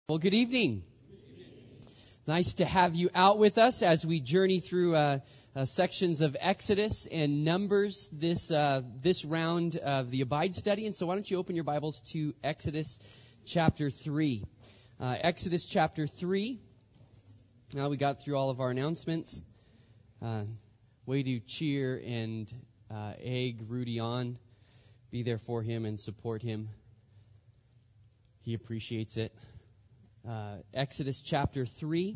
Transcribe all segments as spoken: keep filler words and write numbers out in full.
Well, good evening. Nice to have you out with us as we journey through uh, uh, sections of Exodus and Numbers this uh, this round of the Abide study. And so why don't you open your Bibles to Exodus chapter three. Uh, Exodus chapter three. Now we got through all of our announcements. Uh, way to cheer and uh, egg Rudy on. Be there for him and support him. He appreciates it. Uh, Exodus chapter three.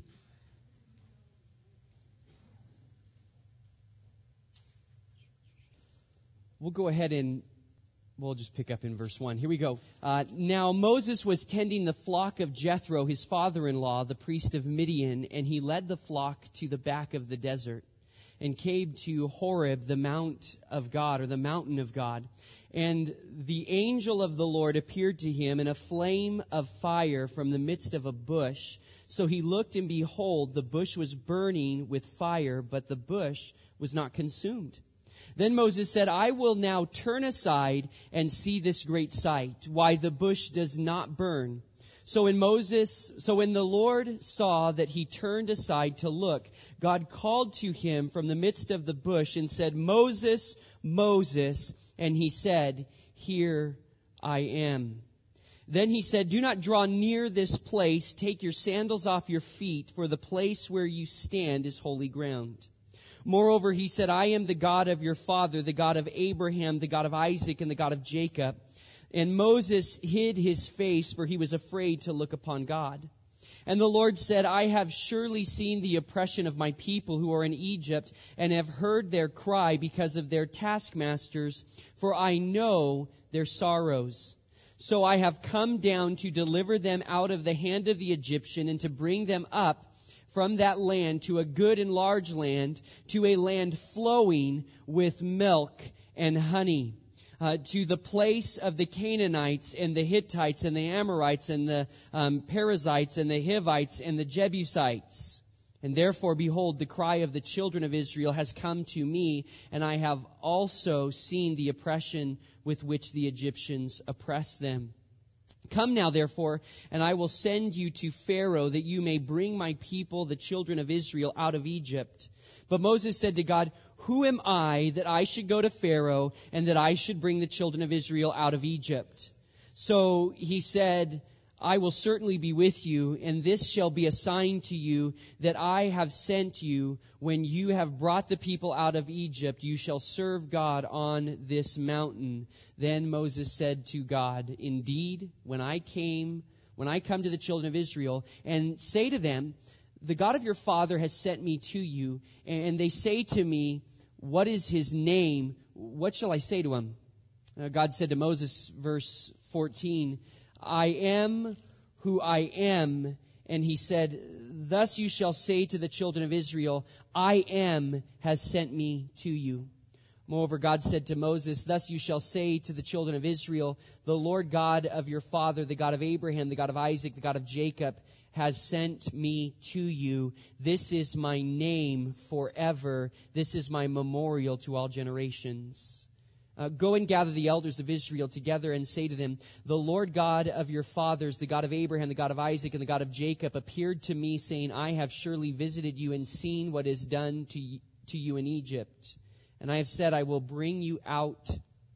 We'll go ahead and we'll just pick up in verse one. Here we go. Uh, now Moses was tending the flock of Jethro, his father-in-law, the priest of Midian, and he led the flock to the back of the desert and came to Horeb, the mount of God, or the mountain of God. And the angel of the Lord appeared to him in a flame of fire from the midst of a bush. So he looked, and behold, the bush was burning with fire, but the bush was not consumed. Then Moses said, I will now turn aside and see this great sight, why the bush does not burn. So when Moses, so when the Lord saw that he turned aside to look, God called to him from the midst of the bush and said, Moses, Moses. And he said, Here I am. Then he said, Do not draw near this place. Take your sandals off your feet, for the place where you stand is holy ground. Moreover, he said, I am the God of your father, the God of Abraham, the God of Isaac, and the God of Jacob. And Moses hid his face, for he was afraid to look upon God. And the Lord said, I have surely seen the oppression of my people who are in Egypt, and have heard their cry because of their taskmasters, for I know their sorrows. So I have come down to deliver them out of the hand of the Egyptian, and to bring them up from that land to a good and large land, to a land flowing with milk and honey. Uh, to the place of the Canaanites and the Hittites and the Amorites and the um, Perizzites and the Hivites and the Jebusites. And therefore, behold, the cry of the children of Israel has come to me, and I have also seen the oppression with which the Egyptians oppress them. Come now, therefore, and I will send you to Pharaoh, that you may bring my people, the children of Israel, out of Egypt. But Moses said to God, Who am I that I should go to Pharaoh, and that I should bring the children of Israel out of Egypt? So he said, I will certainly be with you, and this shall be a sign to you that I have sent you. When you have brought the people out of Egypt, you shall serve God on this mountain. Then Moses said to God, Indeed, when I came, when I come to the children of Israel and say to them, The God of your father has sent me to you, and they say to me, What is his name? What shall I say to him? Uh, God said to Moses, verse fourteen, I am who I am. And he said, Thus you shall say to the children of Israel, I am has sent me to you. Moreover, God said to Moses, Thus you shall say to the children of Israel, The Lord God of your father, the God of Abraham, the God of Isaac, the God of Jacob, has sent me to you. This is my name forever. This is my memorial to all generations. Uh, go and gather the elders of Israel together and say to them, The Lord God of your fathers, the God of Abraham, the God of Isaac, and the God of Jacob, appeared to me, saying, I have surely visited you and seen what is done to y- to you in Egypt. And I have said, I will bring you out,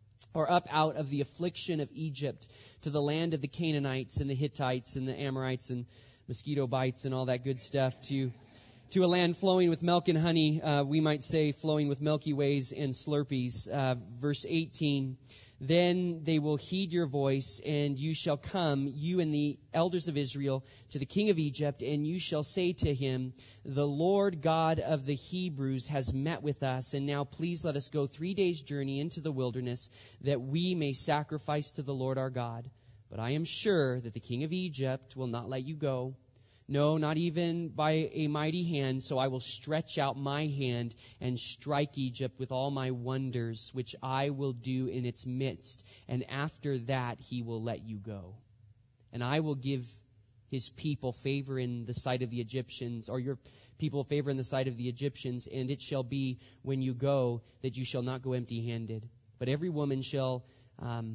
or up out of the affliction of Egypt, to the land of the Canaanites and the Hittites and the Amorites and mosquito bites and all that good stuff, to to a land flowing with milk and honey, uh, we might say flowing with Milky Ways and Slurpees. Uh, verse eighteen, Then they will heed your voice, and you shall come, you and the elders of Israel, to the king of Egypt, and you shall say to him, The Lord God of the Hebrews has met with us, and now please let us go three days' journey into the wilderness, that we may sacrifice to the Lord our God. But I am sure that the king of Egypt will not let you go. No, not even by a mighty hand. So I will stretch out my hand and strike Egypt with all my wonders, which I will do in its midst. And after that, he will let you go. And I will give his people favor in the sight of the Egyptians, or your people favor in the sight of the Egyptians. And it shall be when you go that you shall not go empty-handed. But every woman shall um,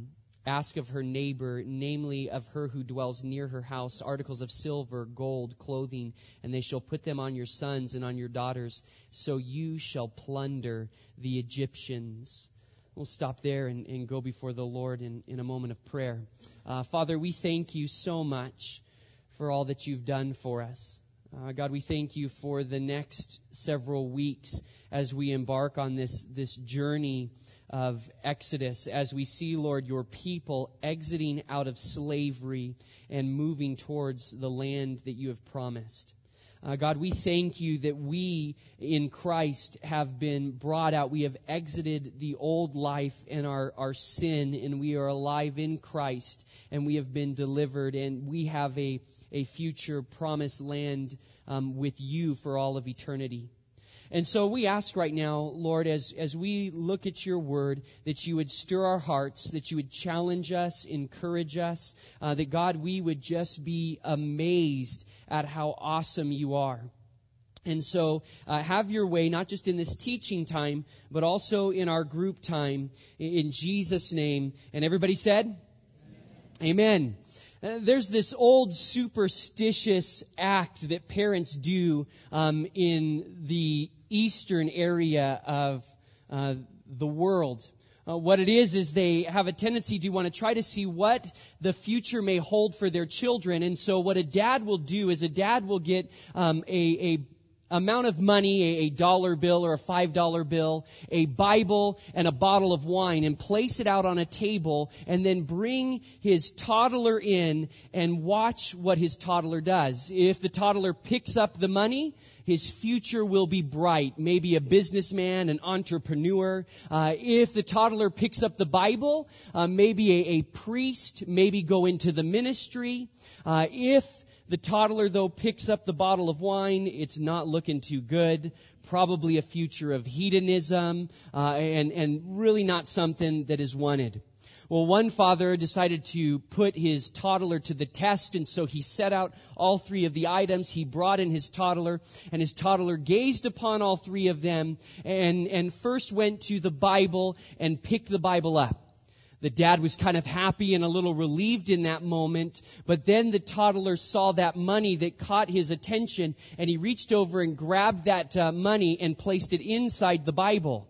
ask of her neighbor, namely of her who dwells near her house, articles of silver, gold, clothing, and they shall put them on your sons and on your daughters, so you shall plunder the Egyptians. We'll stop there and, and go before the Lord in, in a moment of prayer. Uh, Father, we thank you so much for all that you've done for us. Uh, God, we thank you for the next several weeks as we embark on this, this journey of Exodus, as we see, Lord, your people exiting out of slavery and moving towards the land that you have promised. Uh, God, we thank you that we in Christ have been brought out. We have exited the old life and our, our sin, and we are alive in Christ, and we have been delivered, and we have a, a future promised land um, with you for all of eternity. And so we ask right now, Lord, as, as we look at your word, that you would stir our hearts, that you would challenge us, encourage us, uh, that, God, we would just be amazed at how awesome you are. And so uh, have your way, not just in this teaching time, but also in our group time, in Jesus' name. And everybody said? Amen. Amen. Uh, there's this old superstitious act that parents do um, in the eastern area of uh, the world. Uh, what it is is they have a tendency to want to try to see what the future may hold for their children. And so what a dad will do is a dad will get um, a, a amount of money, a, a dollar bill or a five dollar bill, a Bible, and a bottle of wine, and place it out on a table, and then bring his toddler in and watch what his toddler does. If the toddler picks up the money, his future will be bright. Maybe a businessman, an entrepreneur. Uh, if the toddler picks up the Bible, uh, maybe a, a priest, maybe go into the ministry. Uh, if the toddler, though, picks up the bottle of wine, it's not looking too good. Probably a future of hedonism, uh, and, and really not something that is wanted. Well, one father decided to put his toddler to the test, and so he set out all three of the items. He brought in his toddler, and his toddler gazed upon all three of them, and, and first went to the Bible and picked the Bible up. The dad was kind of happy and a little relieved in that moment, but then the toddler saw that money that caught his attention, and he reached over and grabbed that uh, money and placed it inside the Bible.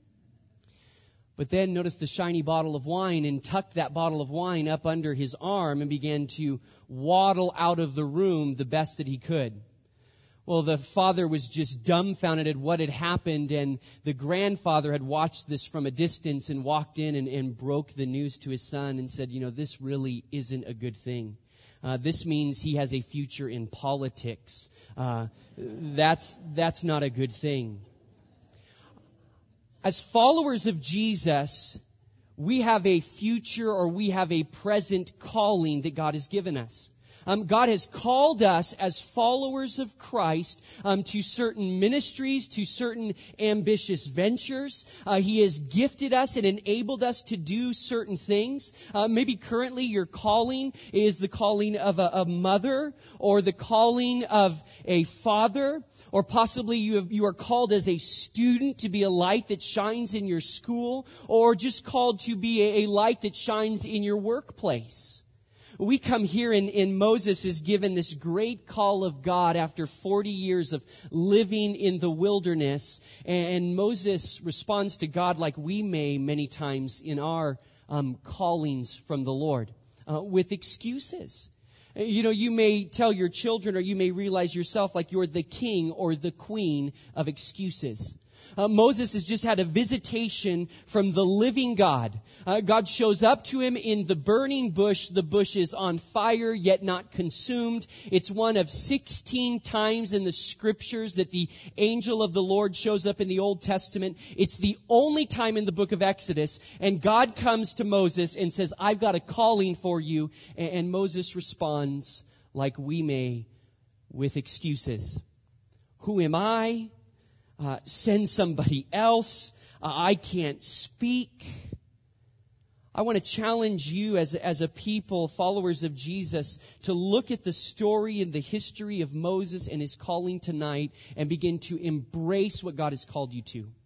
But then noticed the shiny bottle of wine and tucked that bottle of wine up under his arm and began to waddle out of the room the best that he could. Well, the father was just dumbfounded at what had happened, and the grandfather had watched this from a distance and walked in and, and broke the news to his son and said, you know, this really isn't a good thing. Uh, this means he has a future in politics. Uh, that's, that's not a good thing. As followers of Jesus, we have a future, or we have a present calling that God has given us. Um, God has called us as followers of Christ um, to certain ministries, to certain ambitious ventures. Uh, he has gifted us and enabled us to do certain things. Uh, maybe currently your calling is the calling of a, a mother, or the calling of a father, or possibly you have, you are called as a student to be a light that shines in your school, or just called to be a, a light that shines in your workplace. We come here and, and Moses is given this great call of God after forty years of living in the wilderness. And Moses responds to God like we may many times in our um, callings from the Lord, uh, with excuses. You know, you may tell your children, or you may realize yourself like you're the king or the queen of excuses. Uh, Moses has just had a visitation from the living God. Uh, God shows up to him in the burning bush. The bush is on fire, yet not consumed. It's one of sixteen times in the scriptures that the angel of the Lord shows up in the Old Testament. It's the only time in the book of Exodus. And God comes to Moses and says, I've got a calling for you. And, and Moses responds like we may, with excuses. Who am I? Uh, send somebody else. Uh, I can't speak. I want to challenge you as, as a people, followers of Jesus, to look at the story and the history of Moses and his calling tonight and begin to embrace what God has called you to.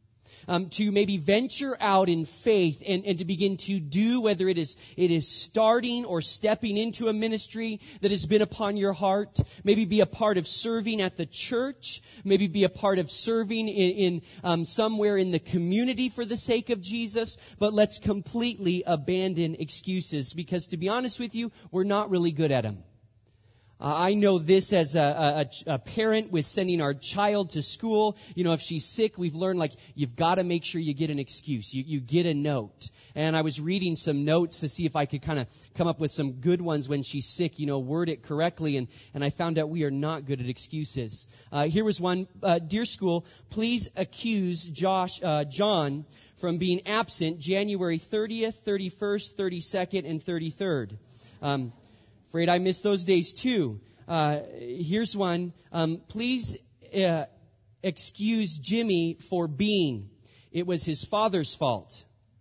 um, to maybe venture out in faith and, and to begin to do, whether it is it is starting or stepping into a ministry that has been upon your heart. Maybe be a part of serving at the church. Maybe be a part of serving in, in um, somewhere in the community for the sake of Jesus. But let's completely abandon excuses, because to be honest with you, we're not really good at them. Uh, I know this as a, a, a parent with sending our child to school. You know, if she's sick, we've learned, like, you've got to make sure you get an excuse. You, you get a note. And I was reading some notes to see if I could kind of come up with some good ones when she's sick, you know, word it correctly. And, and I found out we are not good at excuses. Uh, here was one. Uh, Dear school, please accuse Josh, uh, John from being absent January thirtieth, thirty-first, thirty-second, and thirty-third. Um, Afraid I missed those days too. Uh, here's one. Um, please uh, excuse Jimmy for being. It was his father's fault.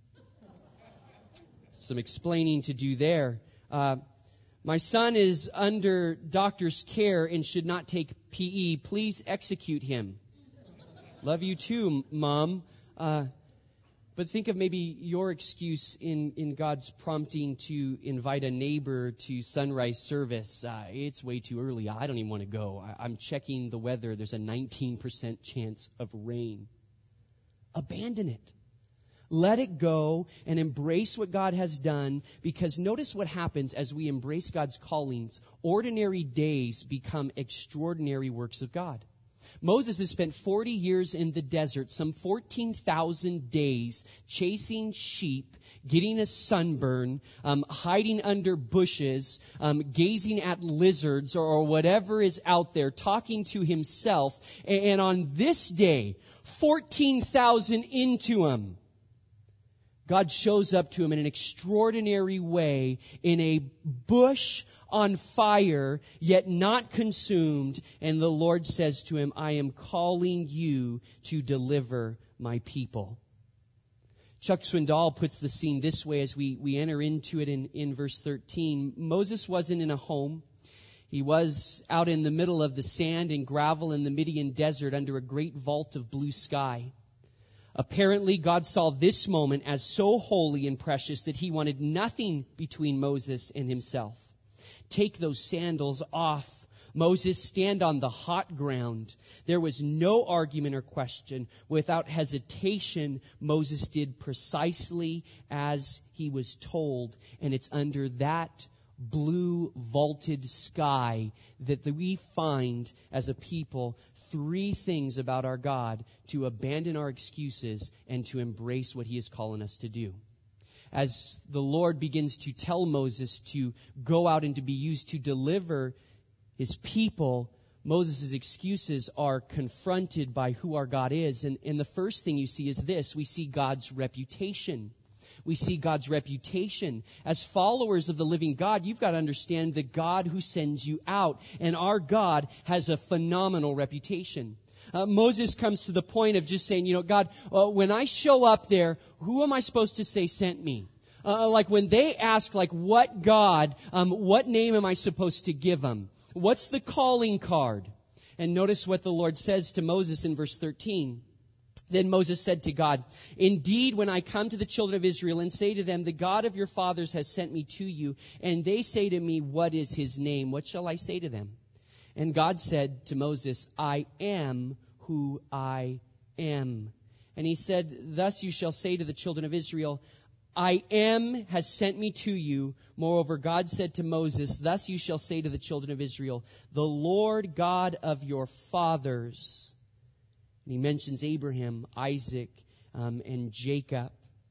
Some explaining to do there. Uh, my son is under doctor's care and should not take P E. Please execute him. Love you too, Mom. Uh, But think of maybe your excuse in, in God's prompting to invite a neighbor to sunrise service. Uh, it's way too early. I don't even want to go. I, I'm checking the weather. There's a nineteen percent chance of rain. Abandon it. Let it go and embrace what God has done, because notice what happens as we embrace God's callings. Ordinary days become extraordinary works of God. Moses has spent forty years in the desert, some fourteen thousand days, chasing sheep, getting a sunburn, um, hiding under bushes, um, gazing at lizards or, or whatever is out there, talking to himself. And, and on this day, fourteen thousand into him, God shows up to him in an extraordinary way, in a bush on fire, yet not consumed. And the Lord says to him, I am calling you to deliver my people. Chuck Swindoll puts the scene this way as we, we enter into it in, in verse thirteen. Moses wasn't in a home. He was out in the middle of the sand and gravel in the Midian desert under a great vault of blue sky. Apparently, God saw this moment as so holy and precious that he wanted nothing between Moses and himself. Take those sandals off. Moses, stand on the hot ground. There was no argument or question. Without hesitation, Moses did precisely as he was told. And it's under that blue vaulted sky that we find as a people three things about our God: to abandon our excuses and to embrace what he is calling us to do. As the Lord begins to tell Moses to go out and to be used to deliver his people, Moses' excuses are confronted by who our God is. And, and the first thing you see is this. We see God's reputation. We see God's reputation. As followers of the living God, you've got to understand the God who sends you out. And our God has a phenomenal reputation. Uh, Moses comes to the point of just saying, you know, God, uh, when I show up there, who am I supposed to say sent me? Uh, like when they ask, like, what God, um, what name am I supposed to give them? What's the calling card? And notice what the Lord says to Moses in verse thirteen. Then Moses said to God, indeed, when I come to the children of Israel and say to them, the God of your fathers has sent me to you, and they say to me, what is his name? What shall I say to them? And God said to Moses, I am who I am. And he said, thus you shall say to the children of Israel, I am has sent me to you. Moreover, God said to Moses, thus you shall say to the children of Israel, the Lord God of your fathers. And he mentions Abraham, Isaac, um, and Jacob.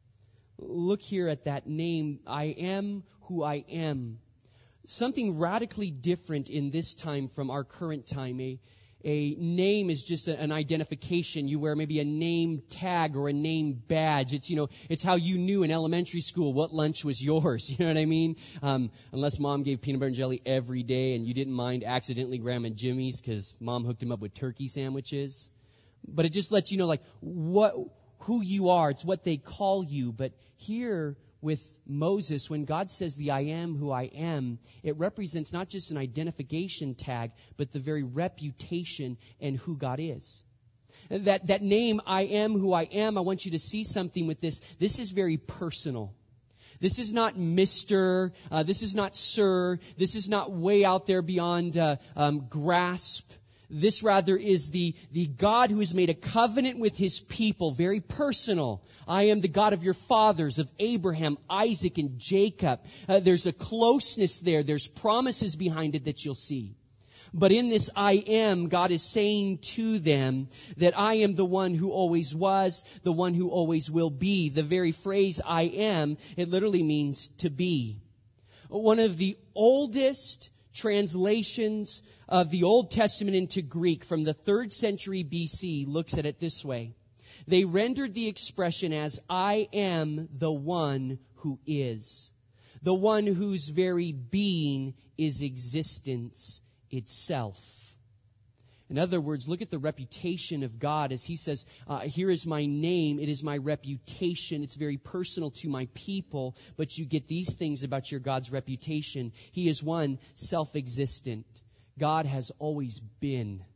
Look here at that name. I am who I am. Something radically different in this time from our current time. A, a name is just a, an identification. You wear maybe a name tag or a name badge. It's, you know, it's how you knew in elementary school what lunch was yours. You know what I mean? Um, unless mom gave peanut butter and jelly every day and you didn't mind accidentally Grandma Jimmy's because mom hooked him up with turkey sandwiches. But it just lets you know, like, what, who you are. It's what they call you. But here with Moses, when God says the I am who I am, it represents not just an identification tag, but the very reputation and who God is. That, that name, I am who I am, I want you to see something with this. This is very personal. This is not Mister Uh, this is not Sir. This is not way out there beyond uh, um, grasp. This rather is the, the God who has made a covenant with His people, very personal. I am the God of your fathers, of Abraham, Isaac, and Jacob. Uh, there's a closeness there. There's promises behind it that you'll see. But in this I am, God is saying to them that I am the one who always was, the one who always will be. The very phrase I am, it literally means to be. One of the oldest translations of the Old Testament into Greek from the third century B C looks at it this way. They rendered the expression as I am the one who is, the one whose very being is existence itself. In other words, look at the reputation of God as He says, uh, here is my name, it is my reputation, it's very personal to my people, but you get these things about your God's reputation. He is one, self-existent. God has always been.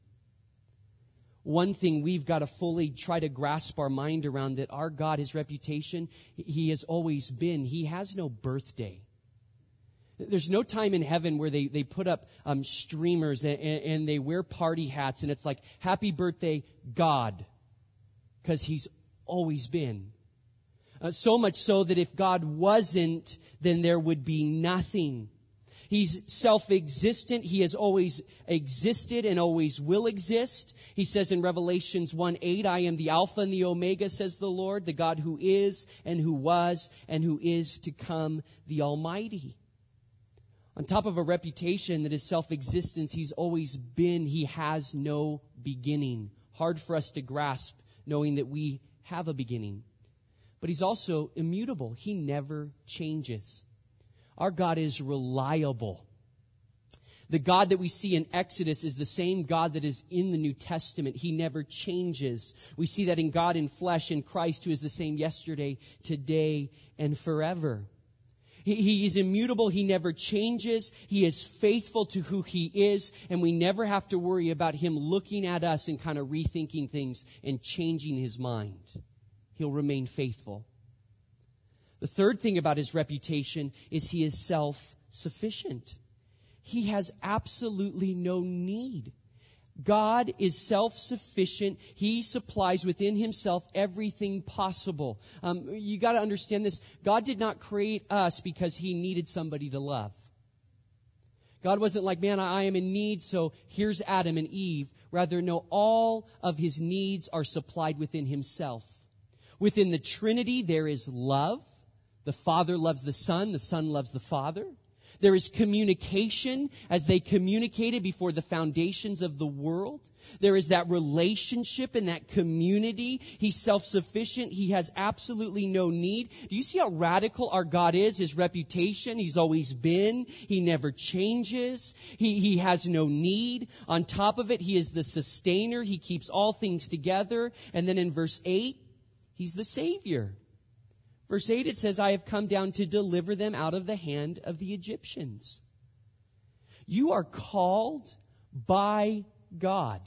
One thing we've got to fully try to grasp our mind around, that our God, His reputation, He has always been. He has no birthday. There's no time in heaven where they, they put up um, streamers and, and they wear party hats and it's like, happy birthday, God. Because He's always been. Uh, so much so that if God wasn't, then there would be nothing. He's self-existent. He has always existed and always will exist. He says in Revelations one eight, I am the Alpha and the Omega, says the Lord, the God who is and who was and who is to come, the Almighty. On top of a reputation that is self-existence, He's always been. He has no beginning. Hard for us to grasp, knowing that we have a beginning. But He's also immutable. He never changes. Our God is reliable. The God that we see in Exodus is the same God that is in the New Testament. He never changes. We see that in God in flesh, in Christ, who is the same yesterday, today, and forever. He, he is immutable. He never changes. He is faithful to who He is. And we never have to worry about Him looking at us and kind of rethinking things and changing His mind. He'll remain faithful. The third thing about His reputation is He is self-sufficient. He has absolutely no need. God is self-sufficient. He supplies within Himself everything possible. Um, you got to understand this. God did not create us because He needed somebody to love. God wasn't like, man, I am in need, so here's Adam and Eve. Rather, no, all of His needs are supplied within Himself. Within the Trinity, there is love. The Father loves the Son. The Son loves the Father. There is communication as they communicated before the foundations of the world. There is that relationship and that community. He's self-sufficient. He has absolutely no need. Do you see how radical our God is? His reputation, He's always been. He never changes. He, he has no need. On top of it, He is the sustainer. He keeps all things together. And then in verse eight, He's the Savior. Verse eight, it says, I have come down to deliver them out of the hand of the Egyptians. You are called by God.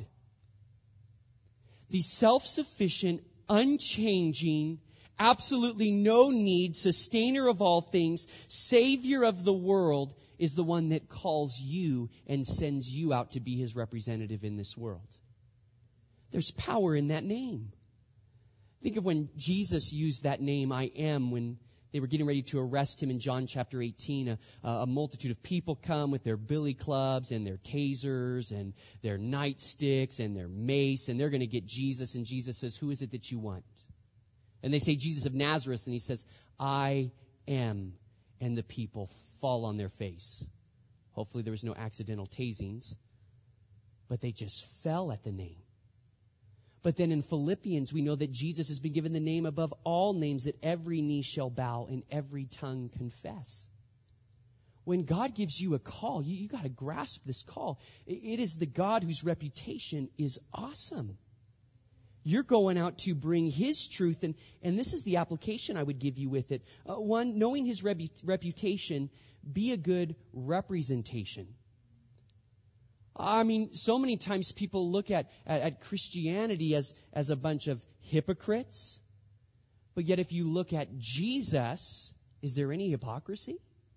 The self-sufficient, unchanging, absolutely no need, sustainer of all things, Savior of the world is the one that calls you and sends you out to be His representative in this world. There's power in that name. Think of when Jesus used that name, I am, when they were getting ready to arrest Him in John chapter eighteen. A, a multitude of people come with their billy clubs and their tasers and their nightsticks and their mace, and they're going to get Jesus. And Jesus says, who is it that you want? And they say, Jesus of Nazareth. And He says, I am. And the people fall on their face. Hopefully there was no accidental tasings, but they just fell at the name. But then in Philippians, we know that Jesus has been given the name above all names, that every knee shall bow and every tongue confess. When God gives you a call, you, you got to grasp this call. It, it is the God whose reputation is awesome. You're going out to bring His truth, and, and this is the application I would give you with it. Uh, one, knowing His rebu- reputation, be a good representation. I mean, so many times people look at, at, at Christianity as, as a bunch of hypocrites. But yet if you look at Jesus, is there any hypocrisy?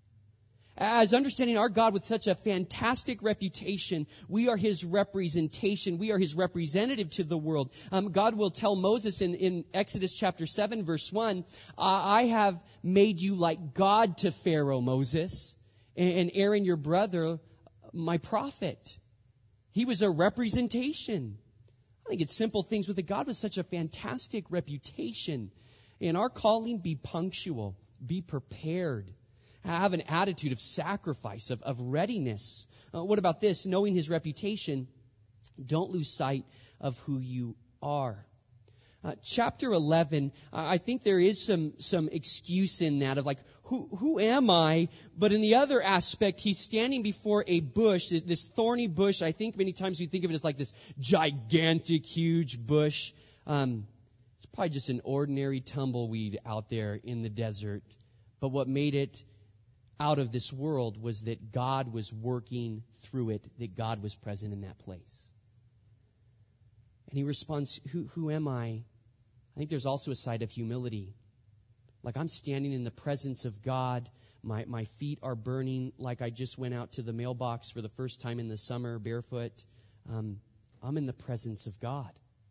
As understanding our God with such a fantastic reputation, we are His representation. We are His representative to the world. Um, God will tell Moses in, in Exodus chapter seven, verse one, I have made you like God to Pharaoh, Moses, and Aaron, your brother, my prophet. He was a representation. I think it's simple things with a God with such a fantastic reputation. In our calling, be punctual, be prepared. Have an attitude of sacrifice, of, of readiness. Uh, what about this? Knowing His reputation, don't lose sight of who you are. Uh, chapter eleven, uh, I think there is some some excuse in that of like, who who am I? But in the other aspect, he's standing before a bush, this thorny bush. I think many times we think of it as like this gigantic, huge bush. Um, it's probably just an ordinary tumbleweed out there in the desert. But what made it out of this world was that God was working through it, that God was present in that place. And he responds, who, who am I? I think there's also a side of humility. Like I'm standing in the presence of God. My, my feet are burning like I just went out to the mailbox for the first time in the summer barefoot. Um, I'm in the presence of God.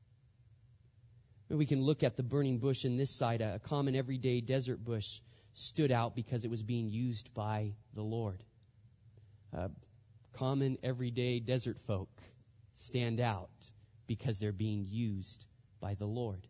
And we can look at the burning bush in this side, a common everyday desert bush stood out because it was being used by the Lord. Uh, common, everyday desert folk stand out because they're being used by the Lord.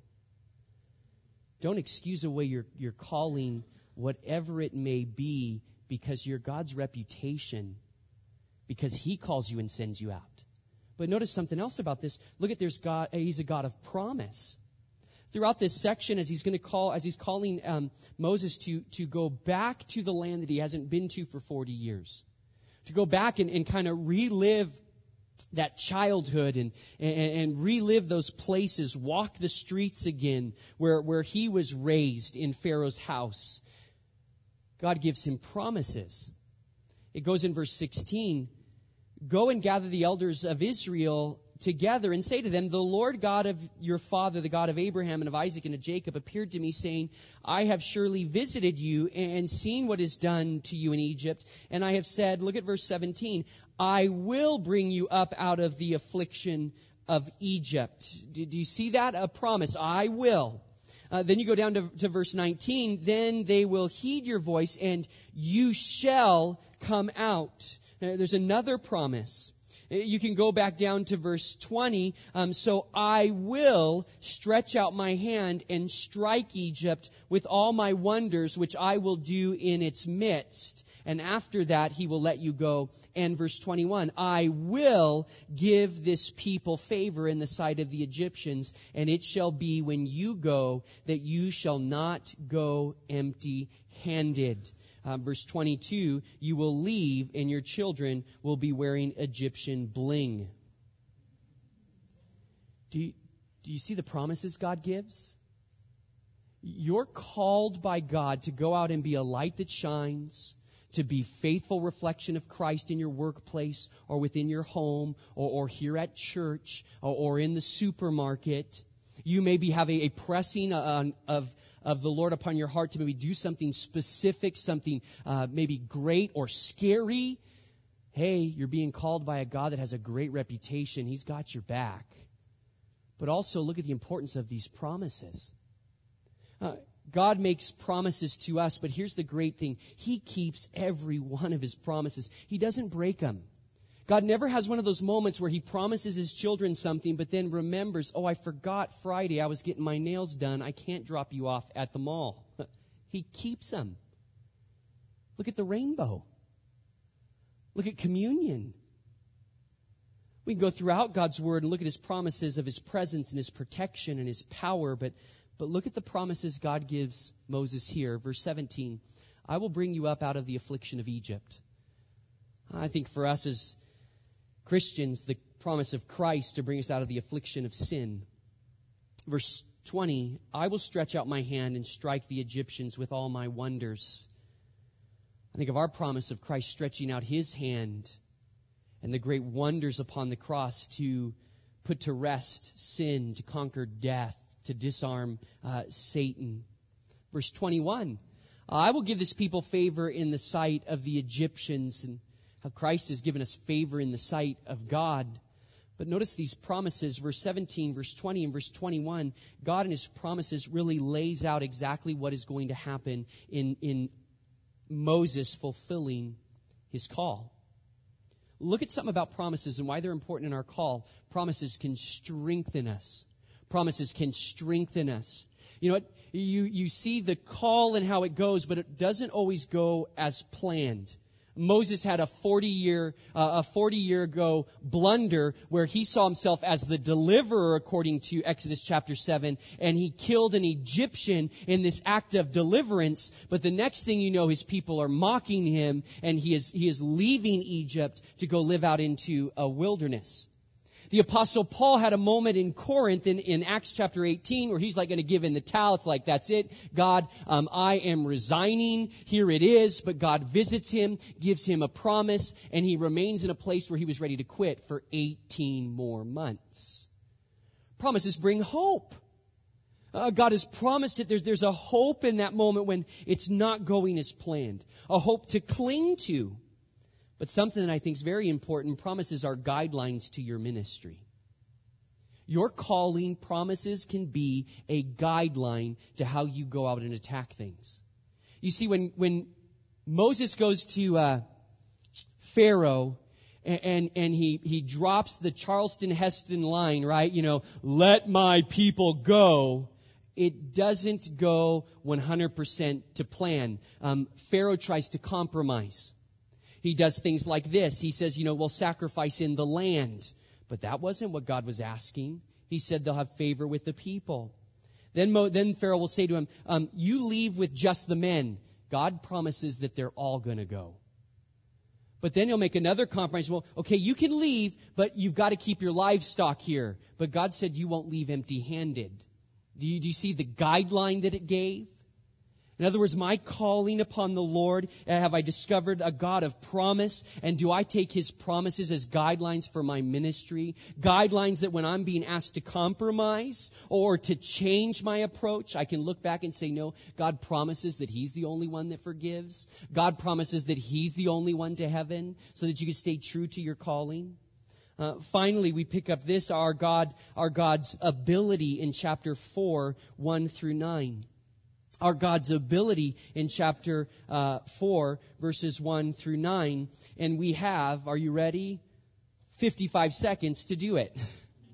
Don't excuse away your, your calling, whatever it may be, because you're God's reputation, because He calls you and sends you out. But notice something else about this. Look at there's God. He's a God of promise. Throughout this section, as he's going to call, as he's calling um, Moses to to go back to the land that he hasn't been to for forty years, to go back and, and kind of relive that childhood and, and and relive those places, walk the streets again where where he was raised in Pharaoh's house. God gives him promises. It goes in verse sixteen. Go and gather the elders of Israel together and say to them, the Lord God of your father, the God of Abraham and of Isaac and of Jacob, appeared to me, saying, I have surely visited you and seen what is done to you in Egypt. And I have said, look at verse seventeen, I will bring you up out of the affliction of Egypt. Do, do you see that? A promise. I will. Uh, then you go down to, to verse nineteen. Then they will heed your voice and you shall come out. Uh, there's another promise. You can go back down to verse twenty. Um, so I will stretch out my hand and strike Egypt with all my wonders, which I will do in its midst. And after that, he will let you go. And verse twenty-one, I will give this people favor in the sight of the Egyptians. And it shall be when you go that you shall not go empty-handed. Uh, verse twenty-two, you will leave and your children will be wearing Egyptian bling. Do you, do you see the promises God gives? You're called by God to go out and be a light that shines, to be faithful reflection of Christ in your workplace or within your home or, or here at church or, or in the supermarket. You maybe have a, a pressing uh, of of the Lord upon your heart to maybe do something specific, something uh, maybe great or scary. Hey, you're being called by a God that has a great reputation. He's got your back. But also look at the importance of these promises. Uh, God makes promises to us, but here's the great thing. He keeps every one of His promises. He doesn't break them. God never has one of those moments where He promises His children something, but then remembers, oh, I forgot Friday I was getting my nails done. I can't drop you off at the mall. He keeps them. Look at the rainbow. Look at communion. We can go throughout God's Word and look at His promises of His presence and His protection and His power, but, but look at the promises God gives Moses here. Verse seventeen, I will bring you up out of the affliction of Egypt. I think for us as Christians, the promise of Christ to bring us out of the affliction of sin. Verse twenty, I will stretch out my hand and strike the Egyptians with all my wonders. I think of our promise of Christ stretching out His hand and the great wonders upon the cross to put to rest sin, to conquer death, to disarm uh, Satan. Verse twenty-one, I will give this people favor in the sight of the Egyptians, and how Christ has given us favor in the sight of God. But notice these promises, verse seventeen, verse twenty, and verse twenty-one. God in His promises really lays out exactly what is going to happen in, in Moses fulfilling his call. Look at something about promises and why they're important in our call. Promises can strengthen us. Promises can strengthen us. You know what? You, you see the call and how it goes, but it doesn't always go as planned. Moses had a forty-year, uh, a forty-year ago blunder where he saw himself as the deliverer, according to Exodus chapter seven, and he killed an Egyptian in this act of deliverance. But the next thing you know, his people are mocking him, and he is he is leaving Egypt to go live out into a wilderness. The Apostle Paul had a moment in Corinth in, in Acts chapter eighteen where he's like going to give in the towel. It's like, that's it. God, um, I am resigning. Here it is. But God visits him, gives him a promise, and he remains in a place where he was ready to quit for eighteen more months. Promises bring hope. Uh, God has promised it. There's, there's a hope in that moment when it's not going as planned. A hope to cling to. But something that I think is very important, promises are guidelines to your ministry. Your calling, promises can be a guideline to how you go out and attack things. You see, when, when Moses goes to uh, Pharaoh and, and, and he, he drops the Charleston Heston line, right? You know, let my people go. It doesn't go one hundred percent to plan. Um, Pharaoh tries to compromise. He does things like this. He says, you know, we'll sacrifice in the land. But that wasn't what God was asking. He said they'll have favor with the people. Then, Mo, then Pharaoh will say to him, um, you leave with just the men. God promises that they're all going to go. But then he'll make another compromise. Well, okay, you can leave, but you've got to keep your livestock here. But God said you won't leave empty-handed. Do you, do you see the guideline that it gave? In other words, my calling upon the Lord, have I discovered a God of promise? And do I take His promises as guidelines for my ministry? Guidelines that when I'm being asked to compromise or to change my approach, I can look back and say, no, God promises that He's the only one that forgives. God promises that He's the only one to heaven, so that you can stay true to your calling. Uh, finally, we pick up this, our God, our God's ability in chapter four, one through nine. Our God's ability in chapter uh, four, verses one through nine. And we have, are you ready? fifty-five seconds to do it.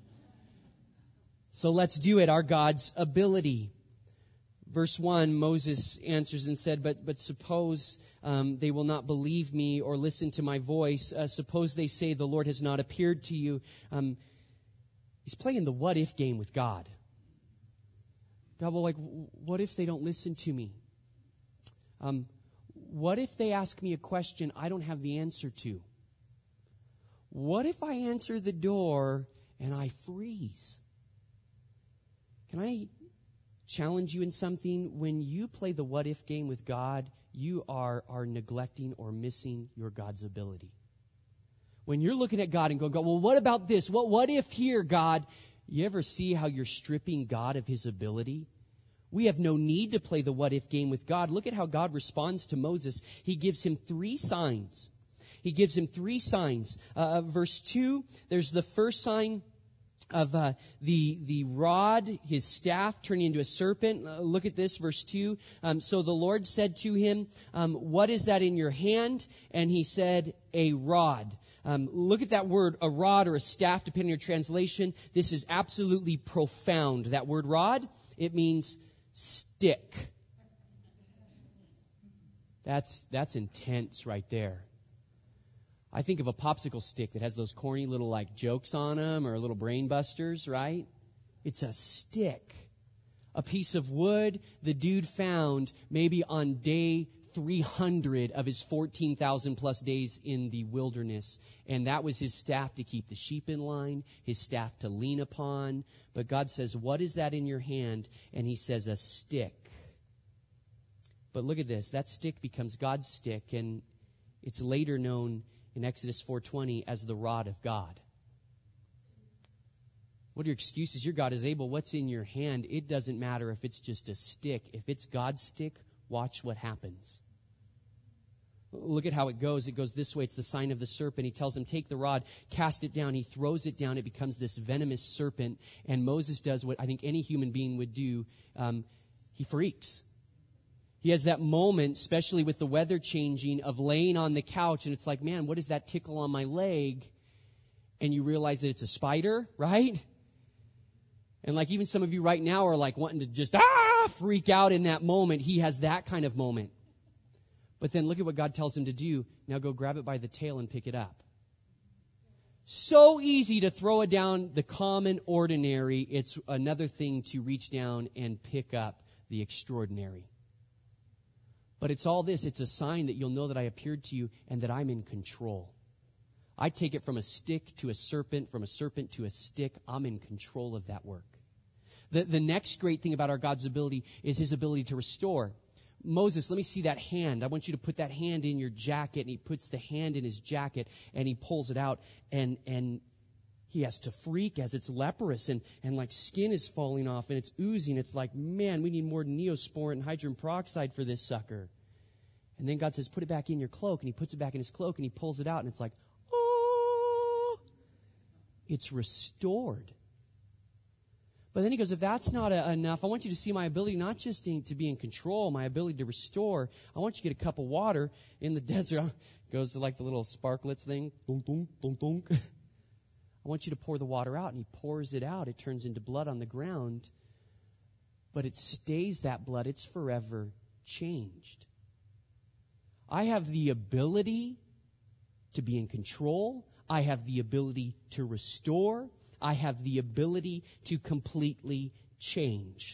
So let's do it, our God's ability. Verse one, Moses answers and said, But but suppose um, they will not believe me or listen to my voice. Uh, suppose they say the Lord has not appeared to you. Um, he's playing the what-if game with God. God, well, like, what if they don't listen to me? Um, what if they ask me a question I don't have the answer to? What if I answer the door and I freeze? Can I challenge you in something? When you play the what-if game with God, you are, are neglecting or missing your God's ability. When you're looking at God and going, well, what about this? What, what if here, God? You ever see how you're stripping God of His ability? We have no need to play the what-if game with God. Look at how God responds to Moses. He gives him three signs. He gives him three signs. Uh, verse two, there's the first sign of uh, the the rod, his staff turning into a serpent. Uh, look at this, verse two. Um, so the Lord said to him, um, what is that in your hand? And he said, a rod. Um, look at that word, a rod or a staff, depending on your translation. This is absolutely profound. That word rod, it means stick. That's that's intense right there. I think of a popsicle stick that has those corny little like jokes on them or little brain busters, right? It's a stick. A piece of wood the dude found maybe on day three hundred of his fourteen thousand plus days in the wilderness. And that was his staff to keep the sheep in line, his staff to lean upon. But God says, what is that in your hand? And he says, a stick. But look at this. That stick becomes God's stick, and it's later known in Exodus four twenty as the rod of God. What are your excuses? Your God is able. What's in your hand? It doesn't matter if it's just a stick. If it's God's stick, watch what happens. Look at how it goes. It goes this way. It's the sign of the serpent. He tells him, take the rod, cast it down. He throws it down. It becomes this venomous serpent. And Moses does what I think any human being would do. Um, he freaks. He has that moment, especially with the weather changing, of laying on the couch. And it's like, man, what is that tickle on my leg? And you realize that it's a spider, right? And like even some of you right now are like wanting to just ah freak out in that moment. He has that kind of moment. But then look at what God tells him to do. Now go grab it by the tail and pick it up. So easy to throw it down the common ordinary. It's another thing to reach down and pick up the extraordinary. But it's all this. It's a sign that you'll know that I appeared to you and that I'm in control. I take it from a stick to a serpent, from a serpent to a stick. I'm in control of that work. The, the next great thing about our God's ability is his ability to restore. Moses, let me see that hand. I want you to put that hand in your jacket. And he puts the hand in his jacket and he pulls it out. And, and he has to freak as it's leprous and, and like skin is falling off and it's oozing. It's like, man, we need more Neosporin and hydrogen peroxide for this sucker. And then God says, put it back in your cloak. And he puts it back in his cloak and he pulls it out. And it's like, it's restored. But then he goes, if that's not a, enough, I want you to see my ability not just in, to be in control, my ability to restore. I want you to get a cup of water in the desert. It goes to like the little sparklets thing. Dunk, dunk, dunk, dunk. I want you to pour the water out. And he pours it out. It turns into blood on the ground. But it stays that blood. It's forever changed. I have the ability to be in control. I have the ability to restore. I have the ability to completely change.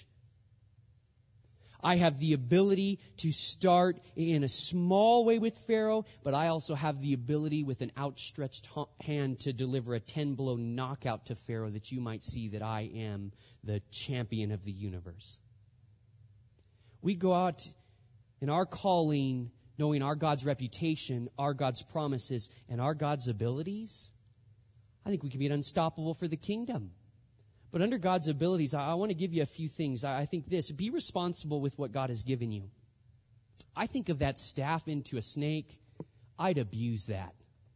I have the ability to start in a small way with Pharaoh, but I also have the ability with an outstretched hand to deliver a ten-blow knockout to Pharaoh that you might see that I am the champion of the universe. We go out in our calling knowing our God's reputation, our God's promises, and our God's abilities. I think we can be unstoppable for the kingdom. But under God's abilities, I, I want to give you a few things. I, I think this, be responsible with what God has given you. I think of that staff into a snake, I'd abuse that.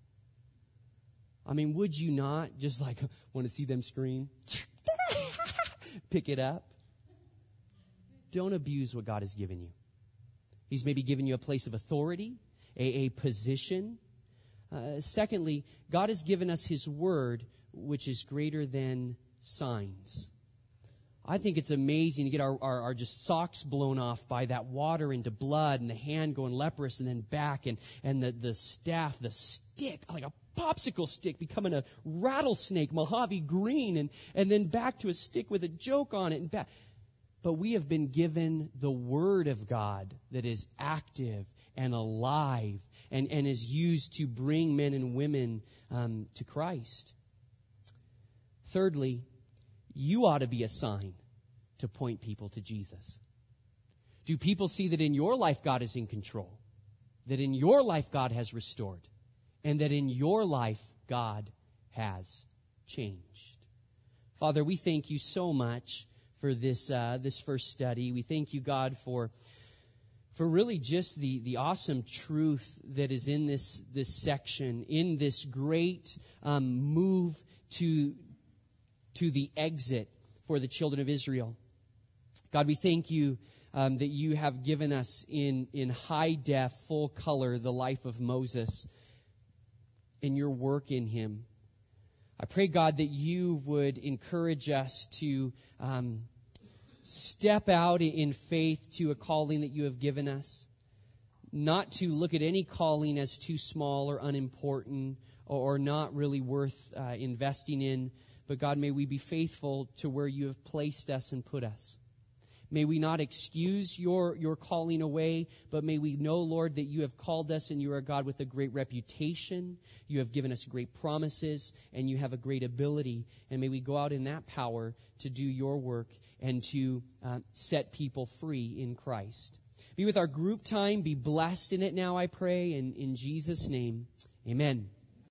I mean, would you not just like want to see them scream? Pick it up. Don't abuse what God has given you. He's maybe given you a place of authority, a, a position. Uh, secondly, God has given us his word, which is greater than signs. I think it's amazing to get our, our, our just socks blown off by that water into blood and the hand going leprous and then back and, and the, the staff, the stick, like a popsicle stick becoming a rattlesnake, Mojave green, and, and then back to a stick with a joke on it and back. But we have been given the Word of God that is active and alive and, and is used to bring men and women um, to Christ. Thirdly, you ought to be a sign to point people to Jesus. Do people see that in your life God is in control? That in your life God has restored? And that in your life God has changed? Father, we thank you so much for this uh, this first study. We thank you, God, for for really just the, the awesome truth that is in this this section, in this great um, move to to the exit for the children of Israel. God, we thank you um, that you have given us in in high def, full color, the life of Moses and your work in him. I pray, God, that you would encourage us to um, step out in faith to a calling that you have given us, not to look at any calling as too small or unimportant or, or not really worth uh, investing in. But, God, may we be faithful to where you have placed us and put us. May we not excuse your, your calling away, but may we know, Lord, that you have called us and you are a God with a great reputation. You have given us great promises and you have a great ability. And may we go out in that power to do your work and to uh, set people free in Christ. Be with our group time. Be blessed in it now, I pray. And in Jesus' name, Amen.